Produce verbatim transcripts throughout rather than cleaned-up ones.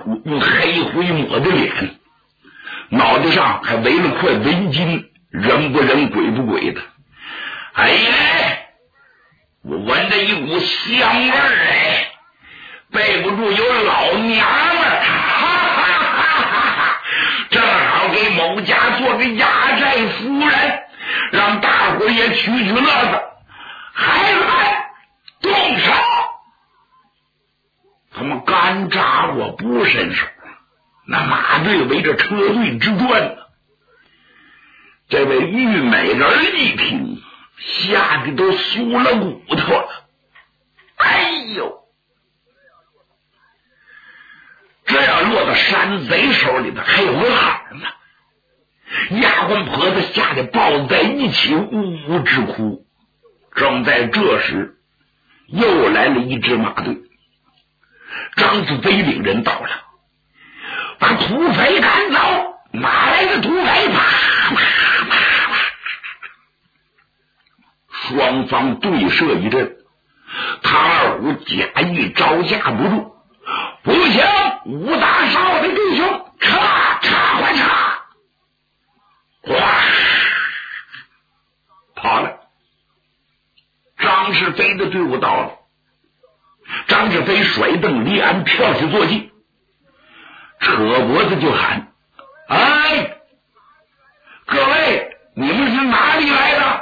苦，用黑灰抹的脸，脑袋上还围了块围巾，人不人鬼不鬼的。哎呀，我闻着一股香味儿，哎，背不住有老娘们儿，哈哈哈哈哈！正好给某家做个压寨夫人，让大伙也取取乐子。孩子们动手！他们干扎我不伸手，那马队围着车队之转呢。这位玉美人一听，吓得都酥了骨头了。哎呦，这要落到山贼手里的还有个好呢。丫鬟婆子吓得抱在一起呜呜直哭。正在这时，又来了一支马队。张子飞领人到了，把土匪赶走。哪来的土匪？啪啪啪啪！双方对射一阵，唐二虎假意招架不住，不行，武大少的弟兄，插插快插！哇，跑了。张世飞的队伍到了，张世飞甩蹬离鞍，跳起坐骑，扯脖子就喊：哎，各位，你们是哪里来的？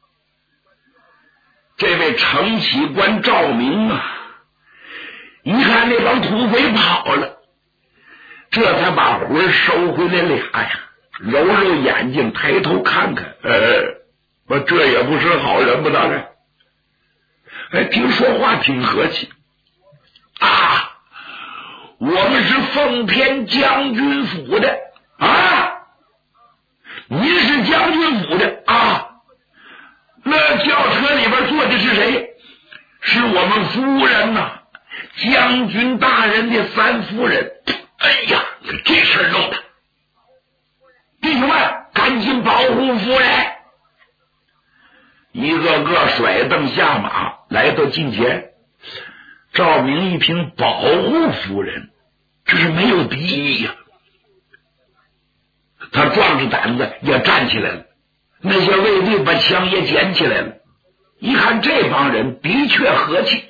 这位承启官赵明啊，一看那帮土匪跑了，这才把魂收回来俩呀，揉揉眼睛，抬头看看，呃，我这也不是好人不大人。哎，听说话挺和气啊！我们是奉天将军府的啊，您是将军府的啊？那轿车里边坐的是谁？是我们夫人呐、啊，将军大人的三夫人。哎呀，这事儿弄的，弟兄们，赶紧保护夫人！一个个甩蹬下马，来到近前。赵明一听保护夫人，这是没有敌意呀、啊，他壮着胆子也站起来了。那些卫队把枪也捡起来了，一看这帮人的确和气。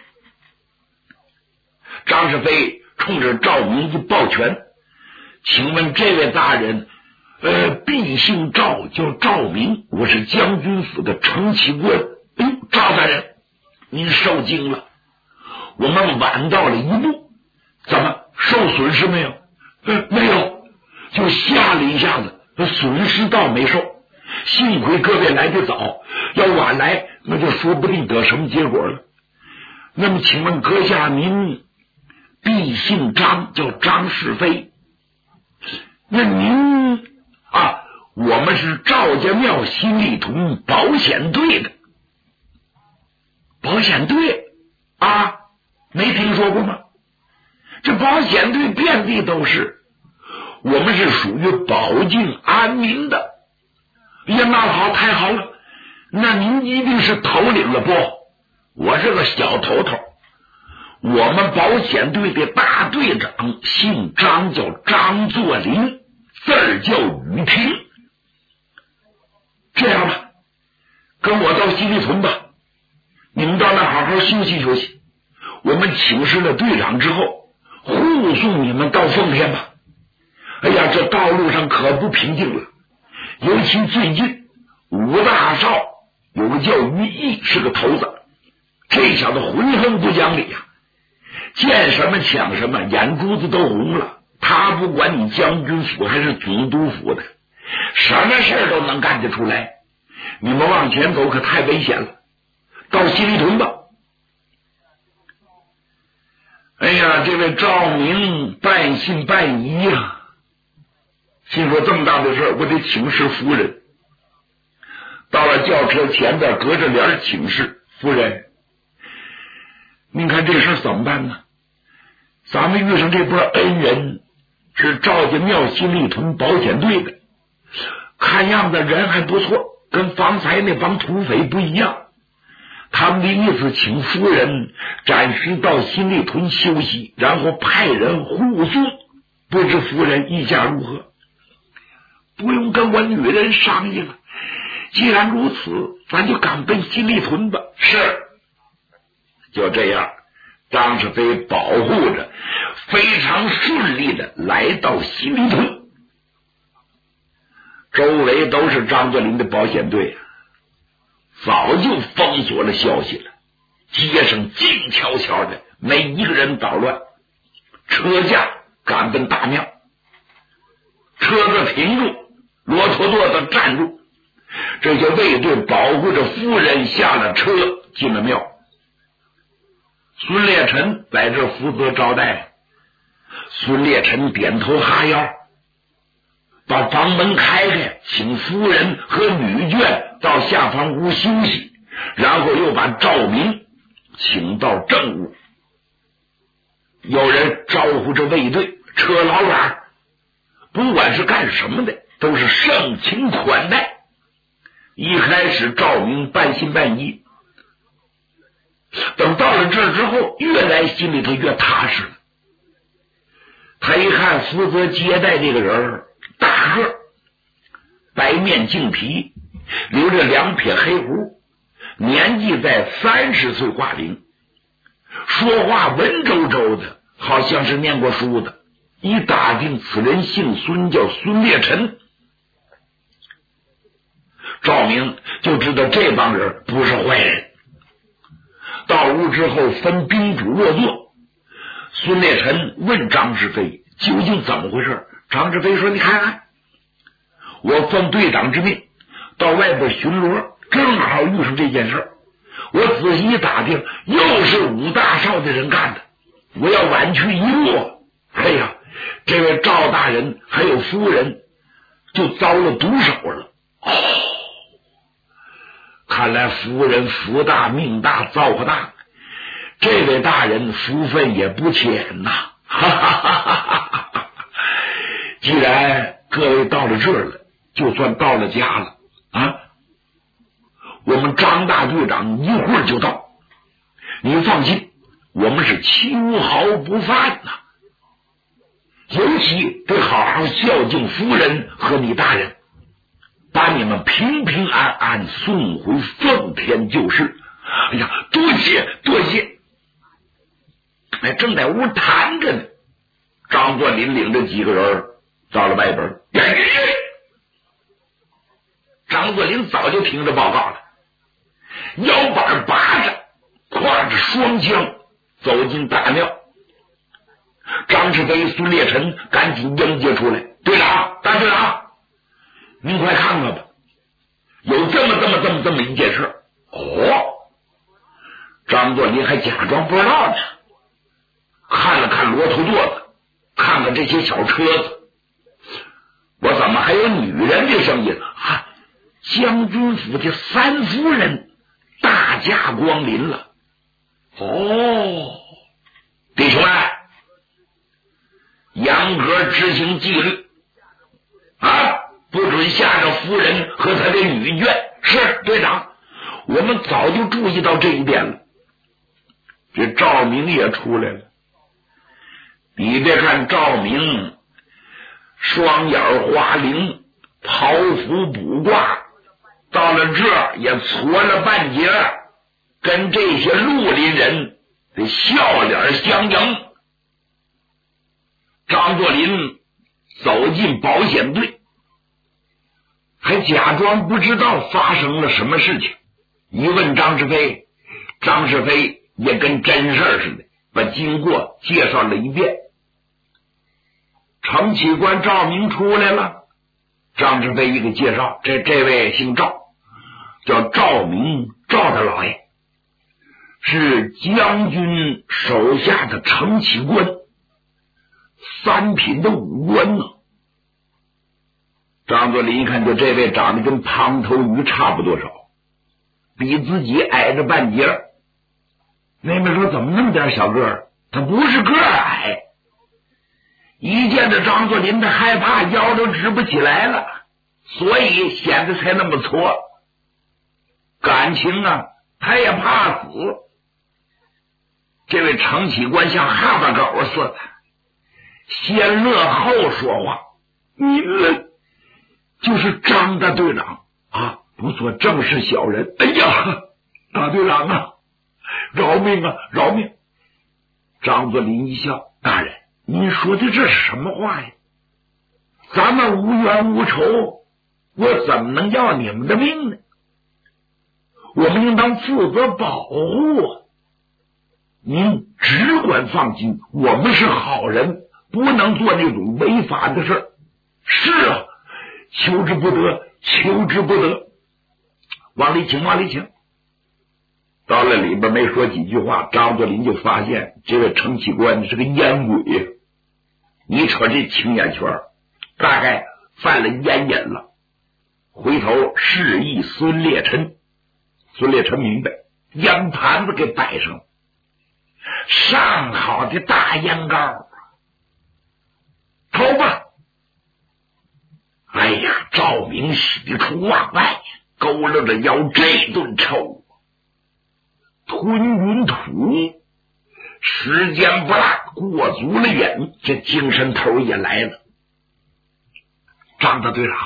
张世飞冲着赵明一抱拳：请问这位大人，呃，毕姓赵，叫赵明，我是将军府的承启官。哎呦，赵大人，您受惊了，我们晚到了一步，怎么受损失没有？呃，没有，就吓了一下子，损失倒没受。幸亏各位来得早，要晚来，那就说不定得什么结果了。那么，请问阁下您毕姓张，叫张世飞，那您啊，我们是赵家庙新力同保险队的。保险队啊，没听说过吗？这保险队遍地都是，我们是属于保境安民的。哎呀，那好，太好了，那您一定是头领了不？我是个小头头，我们保险队的大队长姓张，叫张作霖，字儿叫雨婷。这样吧，跟我到西丽屯吧，你们到那好好休息休息，我们请示了队长之后，护送你们到奉天吧。哎呀，这道路上可不平静了，尤其最近吴大少有个叫于毅，是个头子，这小子浑横不讲理呀、啊，见什么抢什么，眼珠子都红了。他不管你将军府还是总督府的，什么事都能干得出来。你们往前走可太危险了，到西丽屯吧。哎呀，这位赵明半信半疑呀、啊，心说这么大的事我得请示夫人。到了轿车前边，隔着帘请示夫人，您看这事怎么办呢？咱们遇上这波恩人，是赵家庙新力屯保险队的，看样子人还不错，跟方才那帮土匪不一样。他们的意思请夫人暂时到新力屯休息，然后派人护送不知夫人意下如何？不用跟我女人商议了，既然如此，咱就赶奔新立屯吧。是。就这样，张世飞保护着，非常顺利的来到新立屯。周围都是张作霖的保险队，早就封锁了消息了。街上静悄悄的，没一个人捣乱。车驾赶奔大庙，车子停住，骆驼垛子站住，这些卫队保护着夫人下了车，进了庙。孙烈臣在这负责招待。孙烈臣点头哈腰，把房门开开，请夫人和女眷到下房屋休息，然后又把赵明请到正屋。有人招呼着卫队，车老远，不管是干什么的，都是盛情款待。一开始赵明半信半疑，等到了这儿之后，越来心里头越踏实了。他一看负责接待这个人，大个，白面净皮，留着两撇黑胡，年纪在三十岁挂零，说话文绉绉的，好像是念过书的。一打听，此人姓孙，叫孙烈臣。赵明就知道这帮人不是坏人。到屋之后，分宾主落座。孙烈臣问张世飞究竟怎么回事。张世飞说：“你看看，我奉队长之命到外边巡逻，正好遇上这件事。我仔细一打听，又是武大少的人干的。我要晚去一步，哎呀，这位赵大人还有夫人就遭了毒手了。哦，看来夫人福大命大造化大，这位大人福分也不浅呐！哈哈哈哈哈！既然各位到了这儿了，就算到了家了啊！我们张大队长一会儿就到，你放心，我们是七毫不犯呐。尤其得好好孝敬夫人和你大人，把你们平平安安送回奉天旧市。哎呀，多谢多谢！哎，正在屋谈着呢，张作霖领着几个人到了外边。张作霖早就听着报告了，腰板拔着，挎着双枪走进大庙。张世飞、孙烈臣赶紧迎接出来：“队长，大队长，您快看看吧，有这么这么这么这么一件事。”哦，张作霖还假装不知道呢，看了看骆驼垛子，看看这些小车子，我怎么还有女人的声音啊？将军府的三夫人大驾光临了。哦，弟兄们，严格执行纪律啊，不准吓着夫人和他的女眷。是队长，我们早就注意到这一点了。这赵明也出来了。你别看赵明双眼花翎，袍服卜卦，到了这儿也搓了半截，跟这些绿林人的笑脸相迎。张作霖走进保险队，还假装不知道发生了什么事情。一问张世飞，张世飞也跟真事似的，把经过介绍了一遍。程启官赵明出来了，张世飞一个介绍，这这位姓赵，叫赵明，赵大老爷，是将军手下的程启官，三品的武官呢。张作霖一看，就这位长得跟胖头鱼差不多少，比自己矮着半截。妹妹说：“怎么那么点小个儿？”他不是个儿矮，一见着张作霖，他害怕，腰都直不起来了，所以显得才那么矬。感情啊，他也怕死。这位程启官像哈巴狗似的， 先乐后说话。您呢，就是张大队长啊，不做正事小人。哎呀，大队长啊，饶命啊，饶命！张作霖一笑，大人，您说的这是什么话呀？咱们无冤无仇，我怎么能要你们的命呢？我们应当负责保护啊！您只管放心，我们是好人，不能做那种违法的事。是啊，求之不得，求之不得。往里请，往里请。到了里边没说几句话，张作霖就发现这位程启官是个烟鬼呀！你瞅这青眼圈，大概犯了烟瘾了。回头示意孙烈臣，孙烈臣明白，烟盘子给摆上了，上好的大烟膏，抽吧！哎呀，赵明喜出望外，佝偻着腰这顿抽，吞云吐雾，时间不大，过足了瘾，这精神头也来了。张大队长，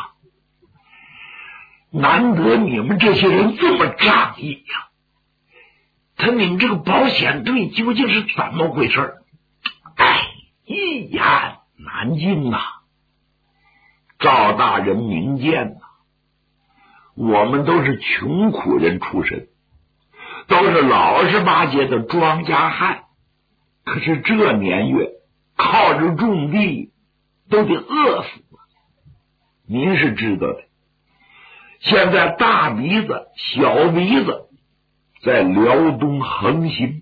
难得你们这些人这么仗义呀！他你们这个保险队究竟是怎么回事？哎，一言难尽呐！赵大人明鉴呐，我们都是穷苦人出身，都是老实巴结的庄稼汉，可是这年月靠着种地都得饿死。您是知道的，现在大鼻子小鼻子在辽东横行，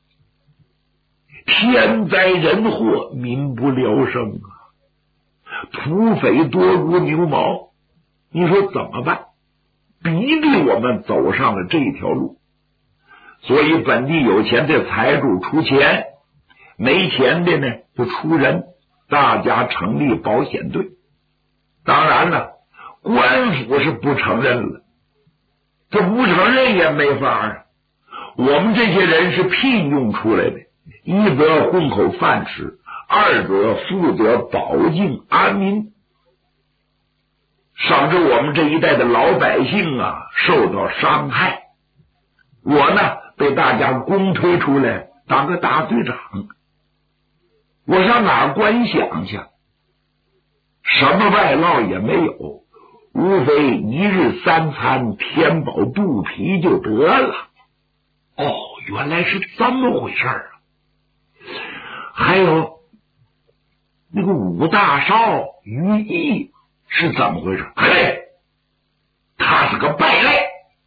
天灾人祸，民不聊生啊！土匪多如牛毛，你说怎么办？逼逼我们走上了这条路，所以本地有钱的财主出钱，没钱的呢就出人，大家成立保险队。当然了，官府是不承认了，这不承认也没法啊。我们这些人是聘用出来的，一则混口饭吃，二则负责保境安民。省着我们这一代的老百姓啊受到伤害，我呢被大家公推出来当个大队长，我上哪儿观想去？什么外劳也没有，无非一日三餐填饱肚皮就得了。哦，原来是这么回事啊！还有那个武大少于毅是怎么回事？嘿，他是个败类，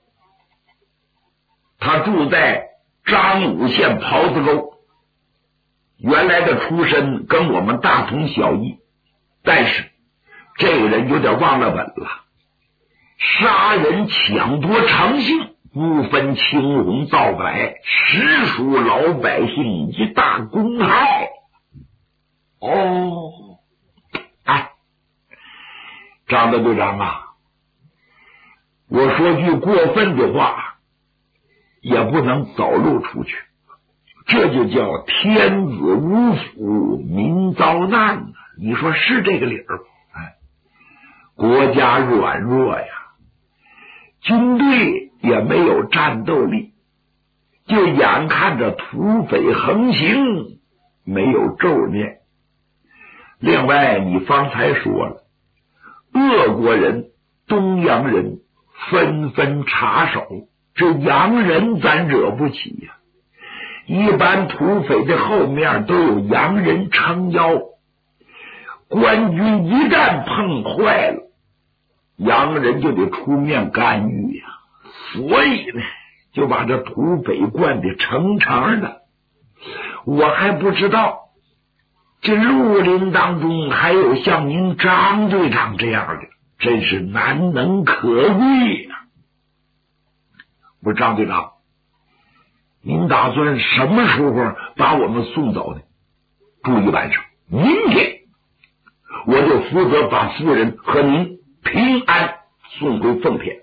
他住在张武县袍子沟，原来的出身跟我们大同小异，但是这个人有点忘了本了，杀人抢夺成性，不分青红皂白，实属老百姓一大公害。哦，哎，张大队长啊，我说句过分的话，也不能走露出去，这就叫天子无府，民遭难啊！你说是这个理儿？哎，国家软弱呀，军队也没有战斗力，就眼看着土匪横行，没有咒念。另外，你方才说了，俄国人、东洋人纷纷插手，这洋人咱惹不起呀、啊。一般土匪的后面都有洋人撑腰，官军一旦碰坏了，洋人就得出面干预呀、啊。所以呢，就把这土匪惯得成肠的。我还不知道这绿林当中还有像您张队长这样的，真是难能可贵呀、啊！我说张队长，您打算什么时候把我们送走呢？住一晚上，明天我就负责把夫人和您平安送回奉天。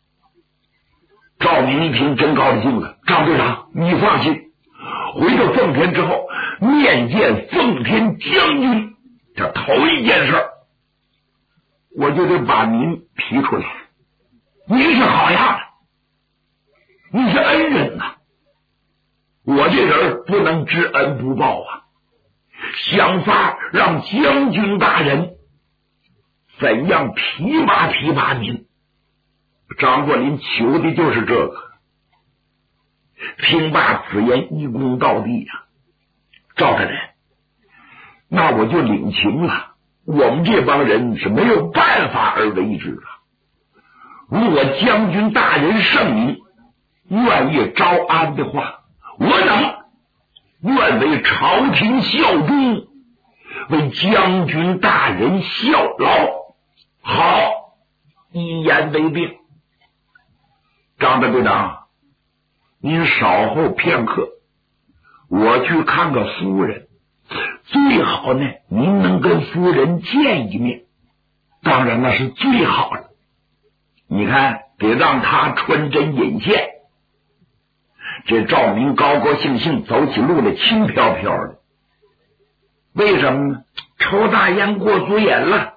赵明一听真高兴了，张队长你放心，回到奉天之后面见奉天将军， 这头一件事，我就得把您提出来。您是好样的，你是恩人呐、啊！我这人不能知恩不报啊！想法让将军大人怎样提拔提拔您。张作霖求的就是这个。听罢此言，一躬到地呀、啊，赵大人，那我就领情了。我们这帮人是没有办法而为之的。如果将军大人圣明，愿意招安的话，我等愿为朝廷效忠，为将军大人效劳。好，一言为定。张大队长，您稍后片刻，我去看个夫人，最好呢，您能跟夫人见一面，当然那是最好的。你看，得让他穿针引线。这赵明高高兴兴走起路来，轻飘飘的。为什么呢？抽大烟过足眼了。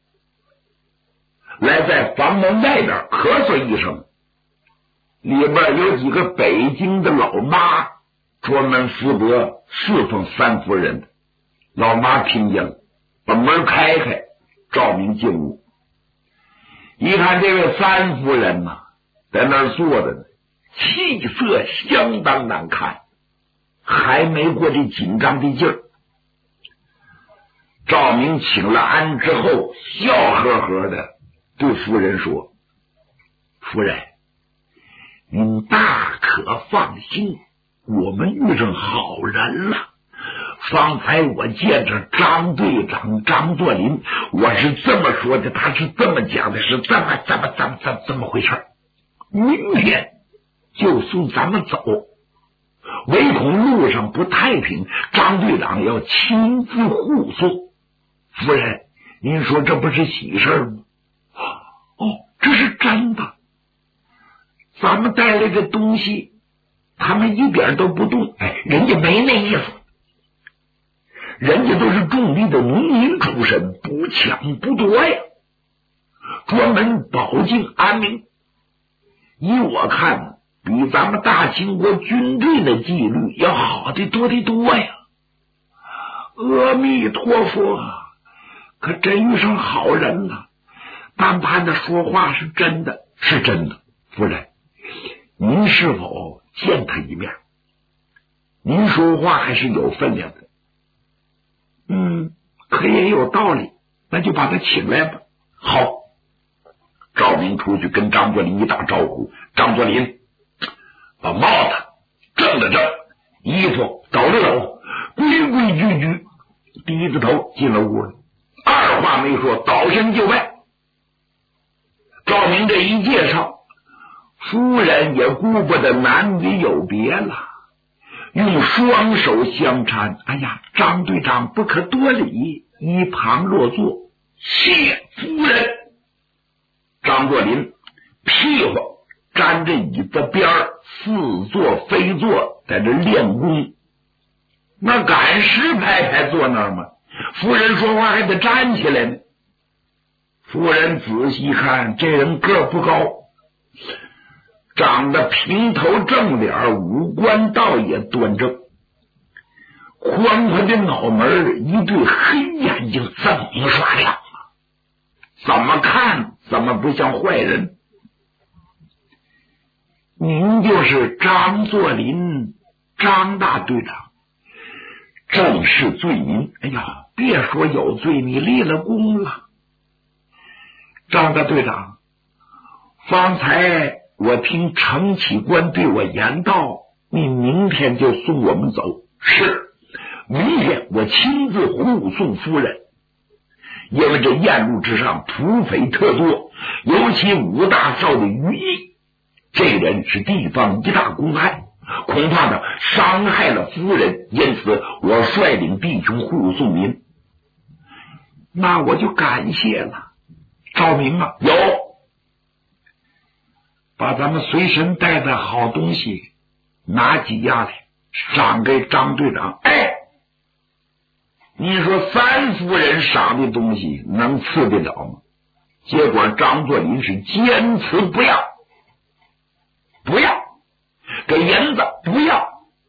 来，在房门外边咳嗽一声，里边有几个北京的老妈，专门负责侍奉三夫人的。老妈听见了，把门开开，赵明进屋。一看这位三夫人呐、啊，在那儿坐着呢，气色相当难看，还没过这紧张的劲儿。赵明请了安之后，笑呵呵的对夫人说：“夫人，您大可放心，我们遇上好人了。方才我见着张队长张作霖，我是这么说的，他是这么讲的，是这么这么这么这么这么回事。明天就送咱们走，唯恐路上不太平，张队长要亲自护送。夫人，您说这不是喜事吗？哦，这是真的。咱们带来的东西，他们一点都不动。哎，人家没那意思。人家都是种地的农民出身，不抢不夺呀，专门保境安民。依我看，比咱们大清国军队的纪律要好的多得多呀。阿弥陀佛，可真遇上好人了。但盼的说话是真的，是真的。夫人，您是否见他一面？您说话还是有分量的。嗯，可也有道理，那就把他请来吧。好，赵明出去跟张作霖一打招呼。张作霖把帽子正了正，衣服抖了抖，规规矩矩低着头进了屋里，二话没说，倒身就拜。赵明这一介绍，夫人也顾不得男女有别了，用双手相搀。哎呀，张队长不可多礼，一旁落座。谢夫人。张作霖屁股沾着椅子边儿，似坐非坐，在这练功。那敢实拍拍坐那儿吗？夫人说话还得站起来呢。夫人仔细看，这人个儿不高，长得平头正脸，五官倒也端正，宽宽的脑门，一对黑眼睛锃刷亮，怎么看怎么不像坏人。您就是张作霖，张大队长，正是罪民。哎呀，别说有罪，你立了功了。张大队长，方才我听程启官对我言道，你明天就送我们走。是，明天我亲自护送夫人。因为这燕路之上土匪特多，尤其武大少的于毅，这人是地方一大公害，恐怕呢伤害了夫人，因此我率领弟兄护送您。那我就感谢了。赵明啊，有把咱们随身带的好东西拿几样来，赏给张队长。哎， 你说三夫人赏的东西能赐得了吗？结果张作霖是坚持不要，不要给银子不要。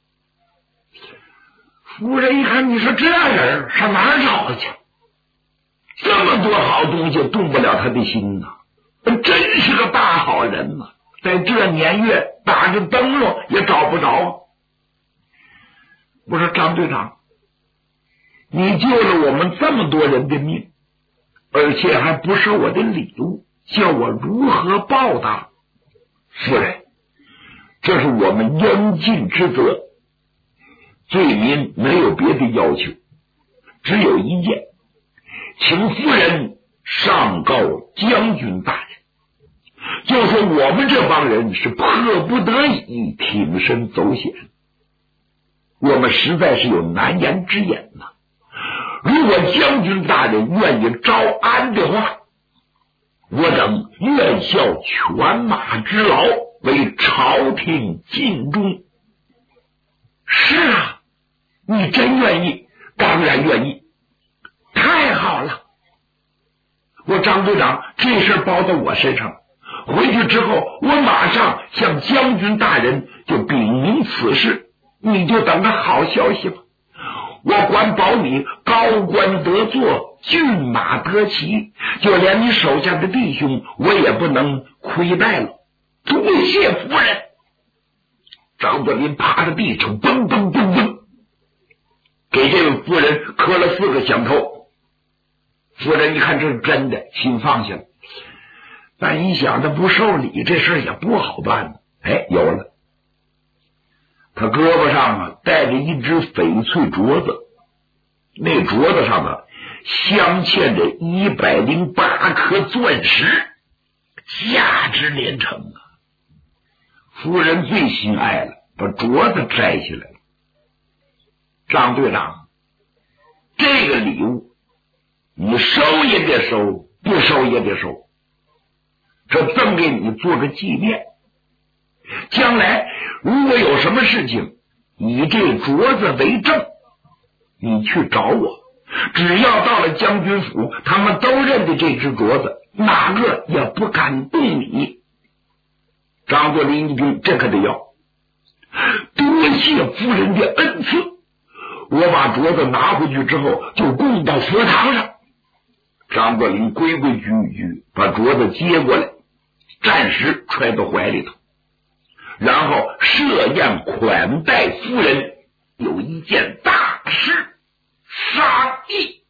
夫人一看，你说这人上哪儿找去？这么多好东西动不了他的心呐、啊，真是个大好人呐、啊！在这年月打着灯笼也找不着。我说张队长，你救了我们这么多人的命，而且还不是我的礼物，叫我如何报答？夫人，这是我们应尽之责。罪民没有别的要求，只有一件，请夫人上告将军大人，就说我们这帮人是迫不得已挺身走险，我们实在是有难言之隐呐、啊。如果将军大人愿意招安的话，我等愿效犬马之劳，为朝廷尽忠。是啊，你真愿意？当然愿意。太好了，我张队长这事包到我身上，回去之后我马上向将军大人就禀明此事，你就等着好消息吧。我管保你高官得坐，骏马得骑，就连你手下的弟兄我也不能亏待了。多谢夫人。张作霖趴在地上嘣嘣嘣嘣给这位夫人磕了四个响头。夫人一看这是真的，心放下了。但一想他不受礼，这事也不好办。哎，有了，他胳膊上啊带着一只翡翠镯子，那镯子上啊镶嵌着一百零八颗钻石，价值连城啊！夫人最心爱了，把镯子摘下来了。张队长，这个礼物你收也得收，不收也得收，这赠给你做个纪念。将来如果有什么事情，以这镯子为证，你去找我，只要到了将军府，他们都认得这只镯子，哪个也不敢动你。张作霖一听，这可得要，多谢夫人的恩赐。我把镯子拿回去之后，就供到佛堂上。张作霖规规矩矩把镯子接过来，暂时揣到怀里头，然后设宴款待夫人，有一件大事商议。